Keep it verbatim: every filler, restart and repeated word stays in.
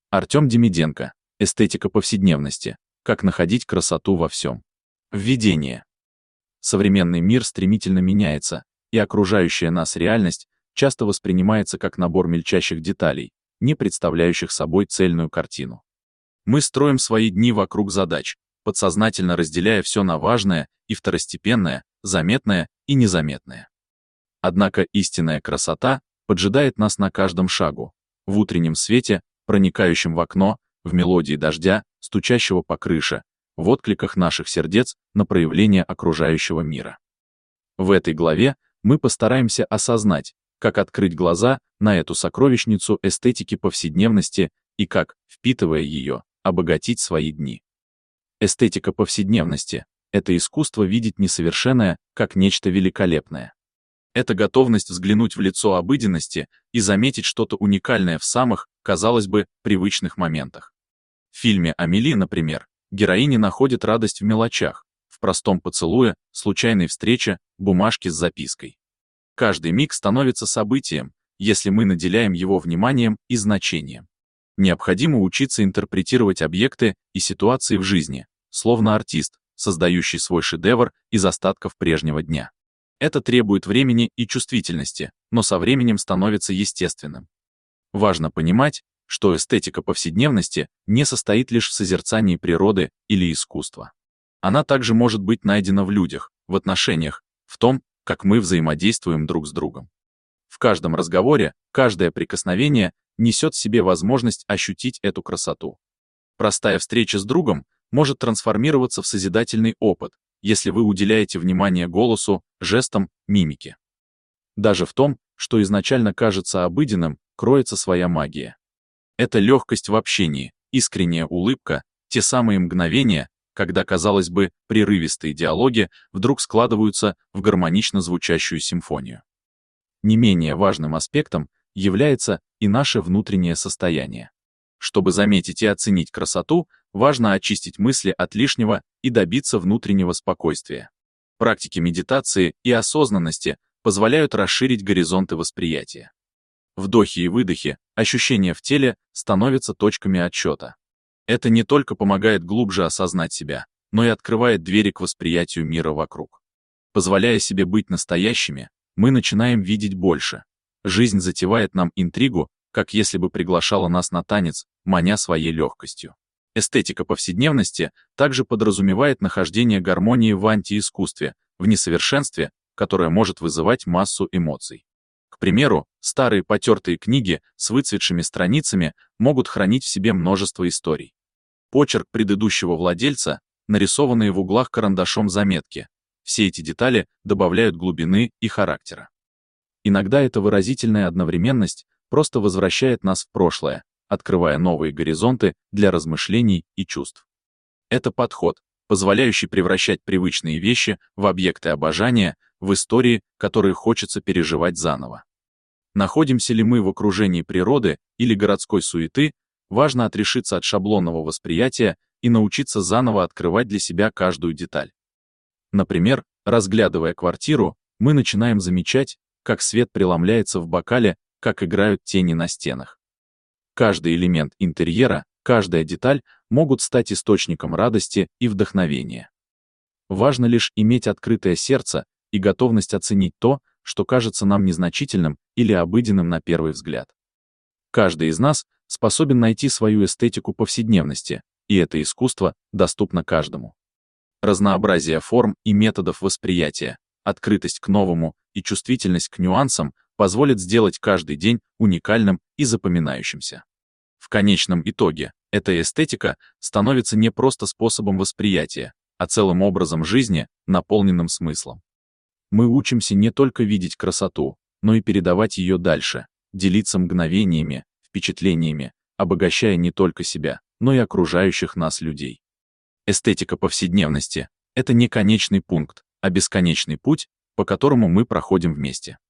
Артем Демиденко. Эстетика повседневности. Как находить красоту во всем. Введение. Современный мир стремительно меняется, и окружающая нас реальность часто воспринимается как набор мельчайших деталей, не представляющих собой цельную картину. Мы строим свои дни вокруг задач, подсознательно разделяя все на важное и второстепенное, заметное и незаметное. Однако истинная красота поджидает нас на каждом шагу, в утреннем свете, проникающем в окно, в мелодии дождя, стучащего по крыше, в откликах наших сердец на проявление окружающего мира. В этой главе мы постараемся осознать, как открыть глаза на эту сокровищницу эстетики повседневности и как, впитывая ее, обогатить свои дни. Эстетика повседневности — это искусство видеть несовершенное как нечто великолепное. Это готовность взглянуть в лицо обыденности и заметить что-то уникальное в самых, казалось бы, привычных моментах. В фильме «Амели», например, героини находят радость в мелочах, в простом поцелуе, случайной встрече, бумажке с запиской. Каждый миг становится событием, если мы наделяем его вниманием и значением. Необходимо учиться интерпретировать объекты и ситуации в жизни, словно артист, создающий свой шедевр из остатков прежнего дня. Это требует времени и чувствительности, но со временем становится естественным. Важно понимать, что эстетика повседневности не состоит лишь в созерцании природы или искусства. Она также может быть найдена в людях, в отношениях, в том, как мы взаимодействуем друг с другом. В каждом разговоре, каждое прикосновение несет в себе возможность ощутить эту красоту. Простая встреча с другом может трансформироваться в созидательный опыт, если вы уделяете внимание голосу, жестам, мимике. Даже в том, что изначально кажется обыденным, кроется своя магия. Это легкость в общении, искренняя улыбка, те самые мгновения, когда, казалось бы, прерывистые диалоги вдруг складываются в гармонично звучащую симфонию. Не менее важным аспектом является и наше внутреннее состояние. Чтобы заметить и оценить красоту, важно очистить мысли от лишнего и добиться внутреннего спокойствия. Практики медитации и осознанности позволяют расширить горизонты восприятия. Вдохи и выдохи, ощущения в теле становятся точками отсчета. Это не только помогает глубже осознать себя, но и открывает двери к восприятию мира вокруг. Позволяя себе быть настоящими, мы начинаем видеть больше. Жизнь затевает нам интригу, как если бы приглашала нас на танец, маня своей легкостью. Эстетика повседневности также подразумевает нахождение гармонии в антиискусстве, в несовершенстве, которое может вызывать массу эмоций. К примеру, старые потертые книги с выцветшими страницами могут хранить в себе множество историй. Почерк предыдущего владельца, нарисованные в углах карандашом заметки, все эти детали добавляют глубины и характера. Иногда эта выразительная одновременность просто возвращает нас в прошлое, открывая новые горизонты для размышлений и чувств. Это подход, позволяющий превращать привычные вещи в объекты обожания, в истории, которые хочется переживать заново. Находимся ли мы в окружении природы или городской суеты, важно отрешиться от шаблонного восприятия и научиться заново открывать для себя каждую деталь. Например, разглядывая квартиру, мы начинаем замечать, как свет преломляется в бокале, как играют тени на стенах. Каждый элемент интерьера, каждая деталь могут стать источником радости и вдохновения. Важно лишь иметь открытое сердце и готовность оценить то, что кажется нам незначительным или обыденным на первый взгляд. Каждый из нас способен найти свою эстетику повседневности, и это искусство доступно каждому. Разнообразие форм и методов восприятия, открытость к новому и чувствительность к нюансам позволит сделать каждый день уникальным и запоминающимся. В конечном итоге, эта эстетика становится не просто способом восприятия, а целым образом жизни, наполненным смыслом. Мы учимся не только видеть красоту, но и передавать ее дальше, делиться мгновениями, впечатлениями, обогащая не только себя, но и окружающих нас людей. Эстетика повседневности — это не конечный пункт, а бесконечный путь, по которому мы проходим вместе.